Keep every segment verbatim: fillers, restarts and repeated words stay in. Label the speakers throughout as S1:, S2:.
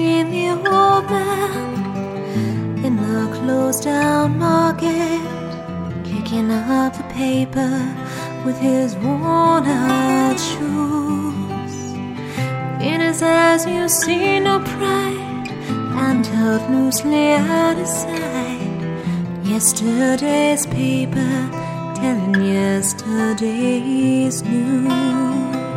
S1: seen the old man in the closed down market, kicking up the paper with his worn out shoes? In his eyes you see no pride, and held loosely at his side, yesterday's paper telling yesterday's news.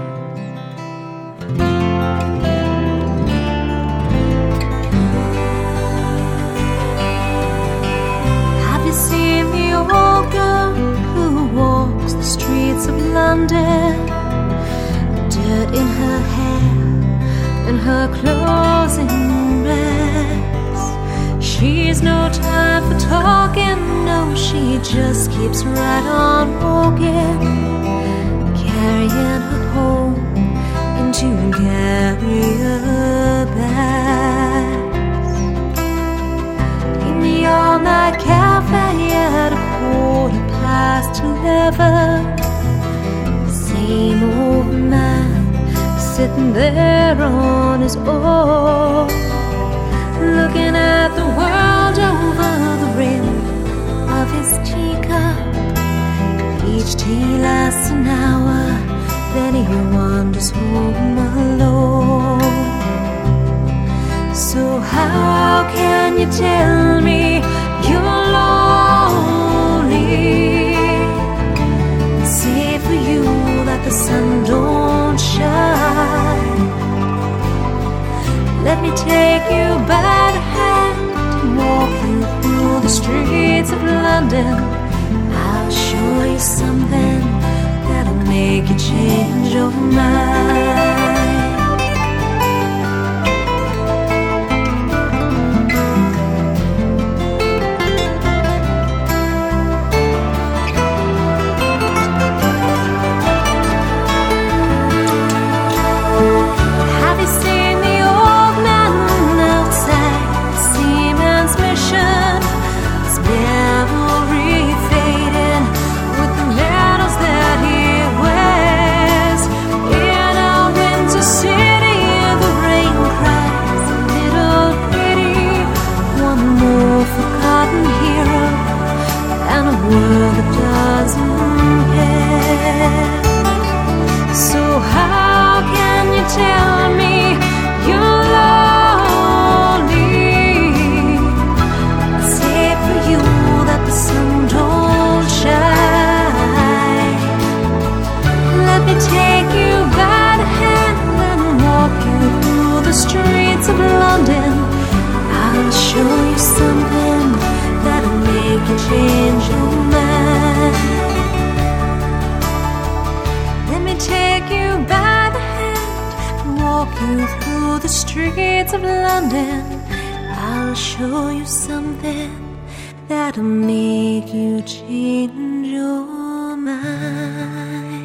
S1: London, dirt in her hair and her closing rags. She's no time for talking, no, she just keeps right on walking, carrying her home into carrier bags. In the all-night cafe at a quarter past eleven, same old man sitting there on his oar, looking at the world over the rim of his teacup. Each tea lasts an hour, then he wanders home alone. So how can you tell me you're lonely? Say for you that the sun don't shine. Let me take you by the hand and walk you through the streets of London. I'll show you something that'll make you change your mind. World that doesn't care. So how can you tell me you're lonely? Say for you that the sun don't shine. Let me take you by the hand and walk you through the streets of London. I'll show you something that'll make you change your mind. Let me take you by the hand and walk you through the streets of London. I'll show you something that'll make you change your mind.